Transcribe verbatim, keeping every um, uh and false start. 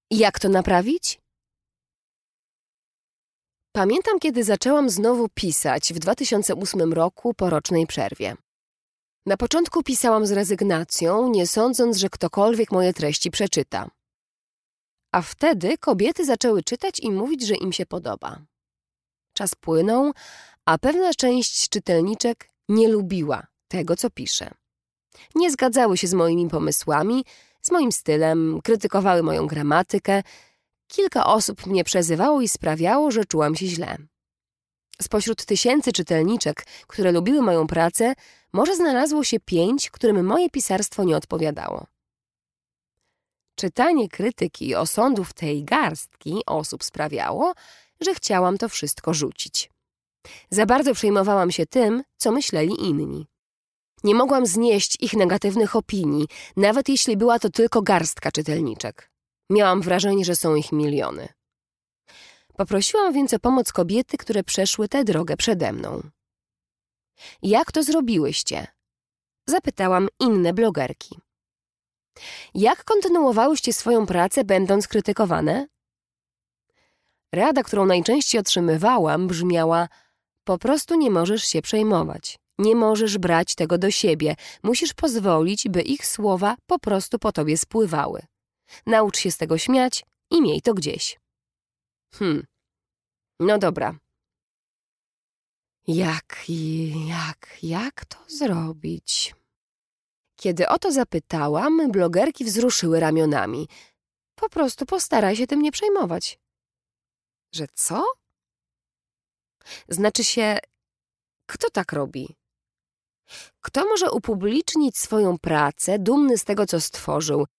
Jak to naprawić? Pamiętam, kiedy zaczęłam znowu pisać w dwa tysiące ósmym roku po rocznej przerwie. Na początku pisałam z rezygnacją, nie sądząc, że ktokolwiek moje treści przeczyta. A wtedy kobiety zaczęły czytać i mówić, że im się podoba. Czas płynął, a pewna część czytelniczek nie lubiła tego, co piszę. Nie zgadzały się z moimi pomysłami, z moim stylem, krytykowały moją gramatykę. Kilka osób mnie przezywało i sprawiało, że czułam się źle. Spośród tysięcy czytelniczek, które lubiły moją pracę, może znalazło się pięć, którym moje pisarstwo nie odpowiadało. Czytanie krytyki i osądów tej garstki osób sprawiało, że chciałam to wszystko rzucić. Za bardzo przejmowałam się tym, co myśleli inni. Nie mogłam znieść ich negatywnych opinii, nawet jeśli była to tylko garstka czytelniczek. Miałam wrażenie, że są ich miliony. Poprosiłam więc o pomoc kobiety, które przeszły tę drogę przede mną. Jak to zrobiłyście? Zapytałam inne blogerki. Jak kontynuowałyście swoją pracę, będąc krytykowane? Rada, którą najczęściej otrzymywałam, brzmiała: po prostu nie możesz się przejmować. Nie możesz brać tego do siebie. Musisz pozwolić, by ich słowa po prostu po tobie spływały. Naucz się z tego śmiać i miej to gdzieś. Hmm, no dobra. Jak, jak, jak to zrobić? Kiedy o to zapytałam, blogerki wzruszyły ramionami. Po prostu postaraj się tym nie przejmować. Że co? Znaczy się, kto tak robi? Kto może upublicznić swoją pracę, dumny z tego, co stworzył,